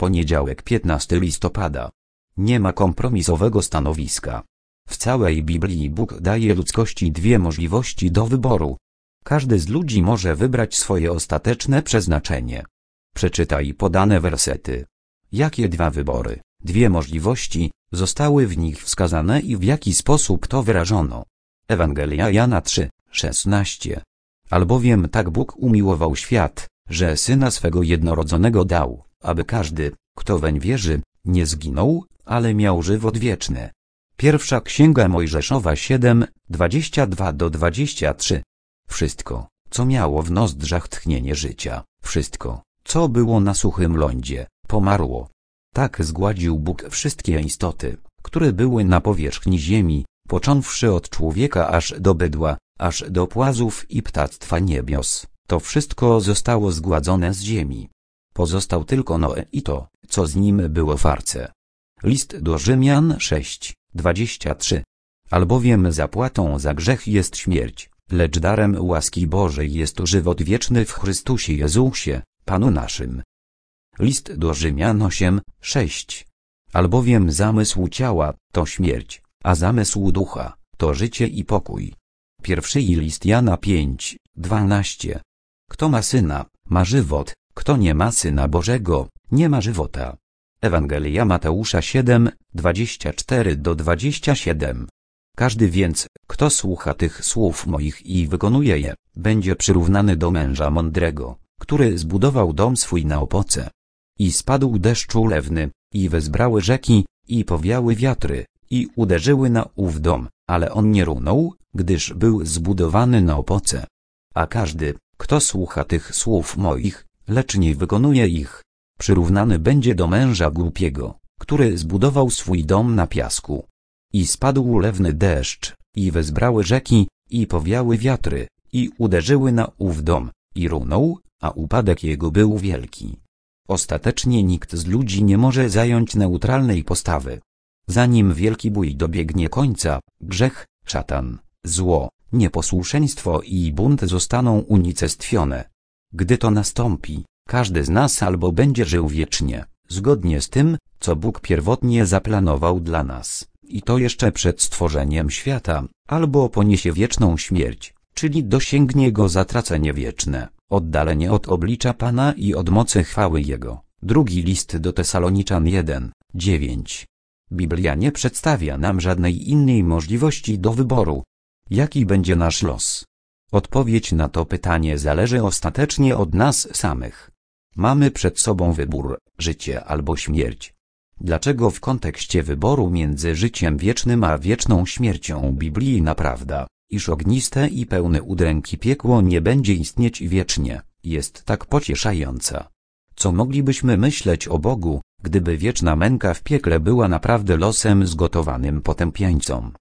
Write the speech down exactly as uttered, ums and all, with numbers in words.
Poniedziałek piętnastego listopada. Nie ma kompromisowego stanowiska. W całej Biblii Bóg daje ludzkości dwie możliwości do wyboru. Każdy z ludzi może wybrać swoje ostateczne przeznaczenie. Przeczytaj podane wersety. Jakie dwa wybory, dwie możliwości, zostały w nich wskazane i w jaki sposób to wyrażono? Ewangelia Jana trzy, szesnaście. Albowiem tak Bóg umiłował świat, że Syna swego jednorodzonego dał, aby każdy, kto weń wierzy, nie zginął, ale miał żywot wieczny. Pierwsza Księga Mojżeszowa siedem, dwadzieścia dwa do dwudziestego trzeciego. Wszystko, co miało w nozdrzach tchnienie życia, wszystko, co było na suchym lądzie, pomarło. Tak zgładził Bóg wszystkie istoty, które były na powierzchni ziemi, począwszy od człowieka aż do bydła, aż do płazów i ptactwa niebios. To wszystko zostało zgładzone z ziemi. Pozostał tylko Noe i to, co z nim było w arce. List do Rzymian sześć, dwadzieścia trzy. Albowiem zapłatą za grzech jest śmierć, lecz darem łaski Bożej jest żywot wieczny w Chrystusie Jezusie, Panu naszym. List do Rzymian osiem, sześć. Albowiem zamysł ciała to śmierć, a zamysł ducha to życie i pokój. Pierwszy list Jana pięć, dwanaście. Kto ma Syna, ma żywot, kto nie ma Syna Bożego, nie ma żywota. Ewangelia Mateusza siedem, dwadzieścia cztery do dwudziestego siódmego. Każdy więc, kto słucha tych słów moich i wykonuje je, będzie przyrównany do męża mądrego, który zbudował dom swój na opoce. I spadł deszcz ulewny, i wezbrały rzeki, i powiały wiatry, i uderzyły na ów dom, ale on nie runął, gdyż był zbudowany na opoce. A każdy, kto słucha tych słów moich, lecz nie wykonuje ich, przyrównany będzie do męża głupiego, który zbudował swój dom na piasku. I spadł ulewny deszcz, i wezbrały rzeki, i powiały wiatry, i uderzyły na ów dom, i runął, a upadek jego był wielki. Ostatecznie nikt z ludzi nie może zająć neutralnej postawy. Zanim wielki bój dobiegnie końca, grzech, szatan, zło, nieposłuszeństwo i bunt zostaną unicestwione. Gdy to nastąpi, każdy z nas albo będzie żył wiecznie, zgodnie z tym, co Bóg pierwotnie zaplanował dla nas, i to jeszcze przed stworzeniem świata, albo poniesie wieczną śmierć, czyli dosięgnie go zatracenie wieczne, oddalenie od oblicza Pana i od mocy chwały Jego. Drugi list do Tesaloniczan jeden, dziewięć. Biblia nie przedstawia nam żadnej innej możliwości do wyboru. Jaki będzie nasz los? Odpowiedź na to pytanie zależy ostatecznie od nas samych. Mamy przed sobą wybór, życie albo śmierć. Dlaczego w kontekście wyboru między życiem wiecznym a wieczną śmiercią biblijna prawda, iż ogniste i pełne udręki piekło nie będzie istnieć wiecznie, jest tak pocieszająca? Co moglibyśmy myśleć o Bogu, gdyby wieczna męka w piekle była naprawdę losem zgotowanym potępieńcom?